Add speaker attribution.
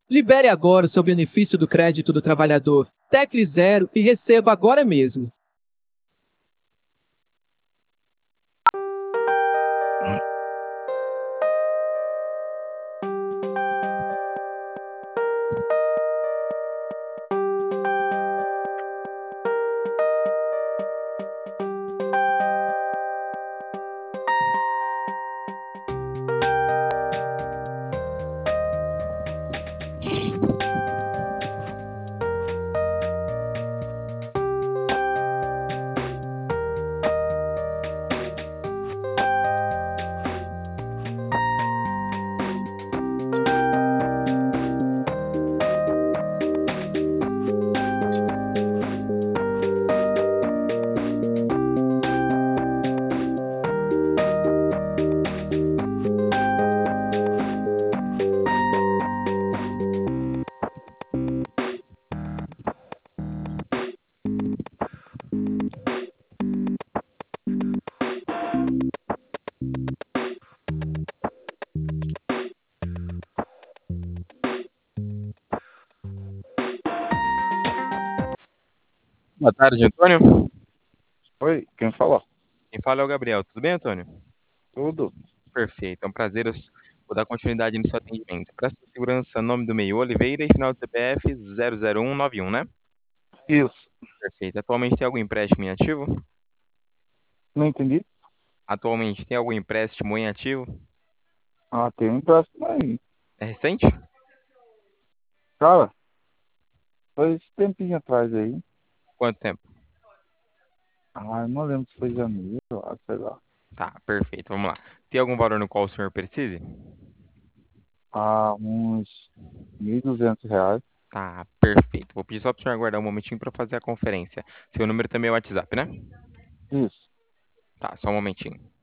Speaker 1: Libere agora o seu benefício do crédito do trabalhador. Tecle zero e receba agora mesmo.
Speaker 2: Boa tarde, Antônio.
Speaker 3: Oi, quem fala?
Speaker 2: Quem fala é o Gabriel. Tudo bem, Antônio?
Speaker 3: Tudo.
Speaker 2: Perfeito. É um prazer. Eu vou dar continuidade no seu atendimento. Para sua segurança, nome do meio Oliveira e final do CPF 00191, né?
Speaker 3: Isso.
Speaker 2: Perfeito. Atualmente tem algum empréstimo em ativo?
Speaker 3: Não entendi?
Speaker 2: Atualmente tem algum empréstimo em ativo?
Speaker 3: Ah, tem um empréstimo aí.
Speaker 2: É recente?
Speaker 3: Cara, foi esse tempinho atrás aí.
Speaker 2: Quanto tempo?
Speaker 3: Ah, eu não lembro se foi janeiro, sei lá.
Speaker 2: Tá, perfeito. Vamos lá. Tem algum valor no qual o senhor precise?
Speaker 3: Ah, uns R$ 1.200.
Speaker 2: Tá, perfeito. Vou pedir só para o senhor aguardar um momentinho para fazer a conferência. Seu número também é o WhatsApp, né?
Speaker 3: Isso.
Speaker 2: Tá, só um momentinho.